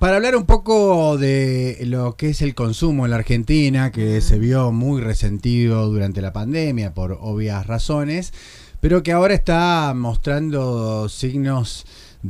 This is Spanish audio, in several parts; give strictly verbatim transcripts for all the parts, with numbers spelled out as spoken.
para hablar un poco de lo que es el consumo en la Argentina, que uh-huh. se vio muy resentido durante la pandemia por obvias razones, pero que ahora está mostrando signos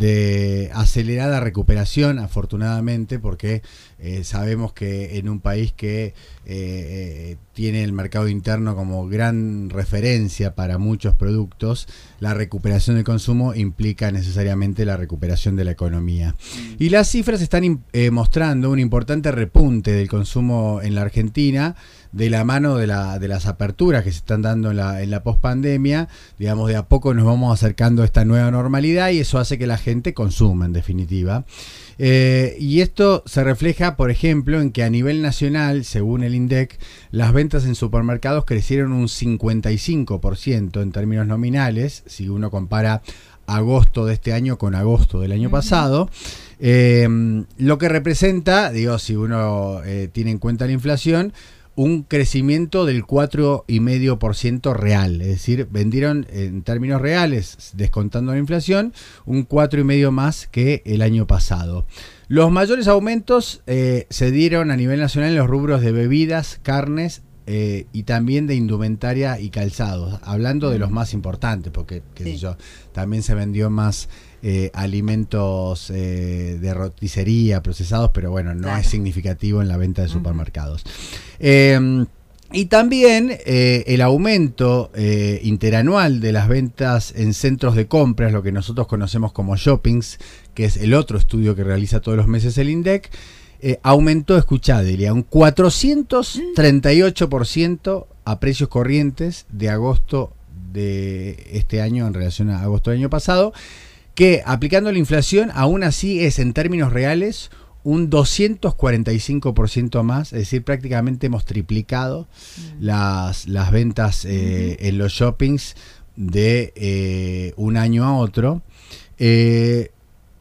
de acelerada recuperación, afortunadamente, porque eh, sabemos que en un país que eh, eh, tiene el mercado interno como gran referencia para muchos productos, la recuperación del consumo implica necesariamente la recuperación de la economía. Y las cifras están eh, mostrando un importante repunte del consumo en la Argentina, de la mano de, la, de las aperturas que se están dando en la, en la pospandemia. Digamos, de a poco nos vamos acercando a esta nueva normalidad y eso hace que la gente consuma, en definitiva. Eh, y esto se refleja, por ejemplo, en que a nivel nacional, según el INDEC, las ventas en supermercados crecieron un cincuenta y cinco por ciento en términos nominales, si uno compara agosto de este año con agosto del año uh-huh. pasado. Eh, lo que representa, digo, si uno eh, tiene en cuenta la inflación, un crecimiento del cuatro coma cinco por ciento real, es decir, vendieron en términos reales, descontando la inflación, un cuatro coma cinco por ciento más que el año pasado. Los mayores aumentos eh, se dieron a nivel nacional en los rubros de bebidas, carnes eh, y también de indumentaria y calzados, hablando de los más importantes, porque qué sé yo, también se vendió más Eh, alimentos eh, de roticería, procesados, pero bueno, no claro. es significativo en la venta de supermercados. Uh-huh. Eh, y también eh, el aumento eh, interanual de las ventas en centros de compras, lo que nosotros conocemos como shoppings, que es el otro estudio que realiza todos los meses el INDEC, eh, aumentó, escuchá, Delia, un cuatrocientos treinta y ocho por ciento a precios corrientes de agosto de este año en relación a agosto del año pasado, que aplicando la inflación aún así es en términos reales un doscientos cuarenta y cinco por ciento más, es decir, prácticamente hemos triplicado mm. las, las ventas eh, mm-hmm. en los shoppings de eh, un año a otro. Eh,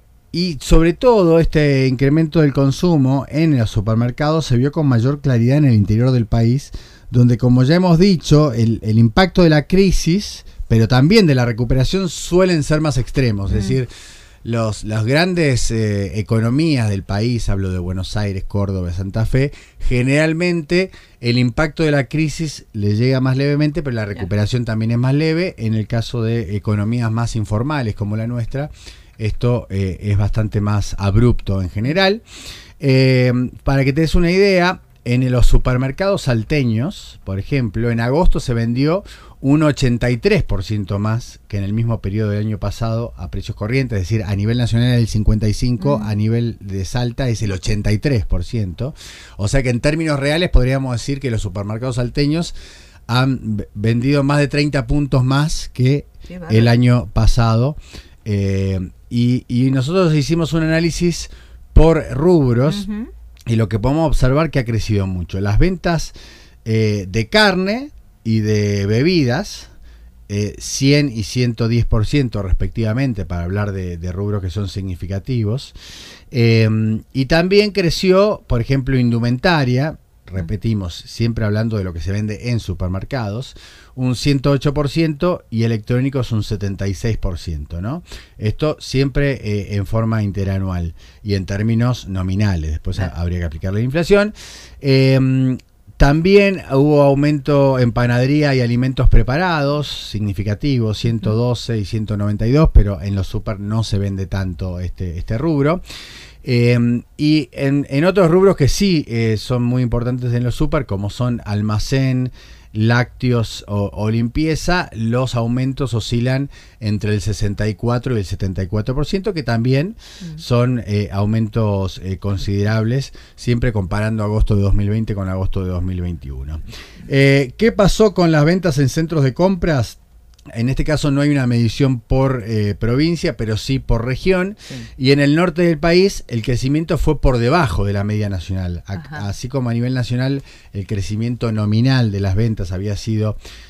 y sobre todo este incremento del consumo en los supermercados se vio con mayor claridad en el interior del país, donde, como ya hemos dicho, el, el impacto de la crisis, pero también de la recuperación, suelen ser más extremos. Mm. Es decir, los, las grandes eh, economías del país, hablo de Buenos Aires, Córdoba, Santa Fe, generalmente el impacto de la crisis le llega más levemente, pero la recuperación yeah. también es más leve. En el caso de economías más informales como la nuestra, esto eh, es bastante más abrupto en general. Eh, para que te des una idea, en los supermercados salteños, por ejemplo, en agosto se vendió un ochenta y tres por ciento más que en el mismo periodo del año pasado a precios corrientes, es decir, a nivel nacional el cincuenta y cinco por ciento, mm. a nivel de Salta es el ochenta y tres por ciento. O sea que en términos reales podríamos decir que los supermercados salteños han vendido más de treinta puntos más que el año pasado. Eh, y, y nosotros hicimos un análisis por rubros. Uh-huh. Y lo que podemos observar que ha crecido mucho. Las ventas eh, de carne y de bebidas, eh, cien y ciento diez por ciento respectivamente, para hablar de, de rubros que son significativos. Eh, y también creció, por ejemplo, indumentaria, repetimos, siempre hablando de lo que se vende en supermercados, un ciento ocho por ciento y electrónicos un setenta y seis por ciento, ¿no? Esto siempre eh, en forma interanual y en términos nominales. Después ah. habría que aplicar la inflación. Eh, también hubo aumento en panadería y alimentos preparados, significativos, ciento doce y ciento noventa y dos, pero en los super no se vende tanto este, este rubro. Eh, y en, en otros rubros que sí eh, son muy importantes en los super, como son almacén, lácteos o, o limpieza, los aumentos oscilan entre el sesenta y cuatro y el setenta y cuatro por ciento, que también mm. son eh, aumentos eh, considerables, siempre comparando agosto de dos mil veinte con agosto de dos mil veintiuno. Eh, ¿Qué pasó con las ventas en centros de compras? En este caso no hay una medición por eh, provincia, pero sí por región. Sí. Y en el norte del país el crecimiento fue por debajo de la media nacional. A, así como a nivel nacional el crecimiento nominal de las ventas había sido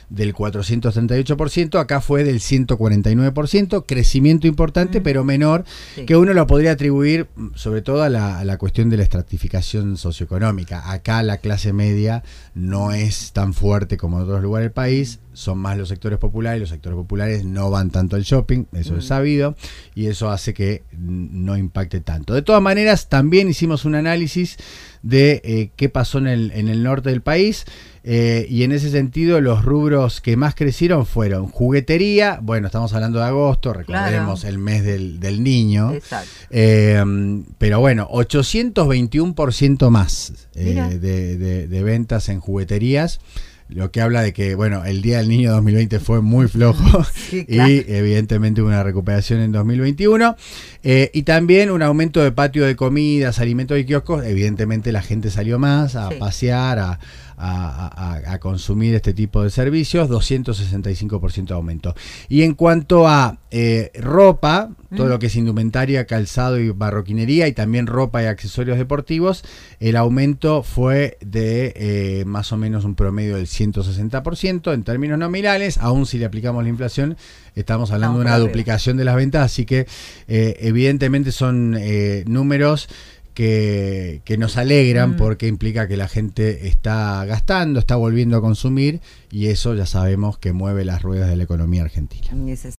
del cuatrocientos treinta y ocho por ciento, acá fue del ciento cuarenta y nueve por ciento, crecimiento importante, mm. pero menor, sí. que uno lo podría atribuir sobre todo a la, a la cuestión de la estratificación socioeconómica. Acá la clase media no es tan fuerte como en otros lugares del país, son más los sectores populares, y los sectores populares no van tanto al shopping, eso mm. es sabido, y eso hace que no impacte tanto. De todas maneras, también hicimos un análisis de eh, qué pasó en el, en el norte del país, eh, y en ese sentido los rubros que más crecieron fueron juguetería, bueno, estamos hablando de agosto, recordemos claro. el mes del, del niño, eh, pero bueno, ochocientos veintiuno por ciento más eh, de, de, de ventas en jugueterías, lo que habla de que, bueno, el Día del Niño dos mil veinte fue muy flojo sí, claro. y evidentemente una recuperación en dos mil veintiuno. Eh, y también un aumento de patio de comidas, alimentos y kioscos. Evidentemente la gente salió más a sí. pasear, a, a, a, a consumir este tipo de servicios, doscientos sesenta y cinco por ciento de aumento. Y en cuanto a eh, ropa, todo mm. lo que es indumentaria, calzado y barroquinería, y también ropa y accesorios deportivos, el aumento fue de eh, más o menos un promedio del ciento sesenta por ciento en términos nominales. Aún si le aplicamos la inflación, estamos hablando no, de una duplicación de las ventas, así que eh, evidentemente son eh, números que, que nos alegran mm. porque implica que la gente está gastando, está volviendo a consumir, y eso ya sabemos que mueve las ruedas de la economía argentina.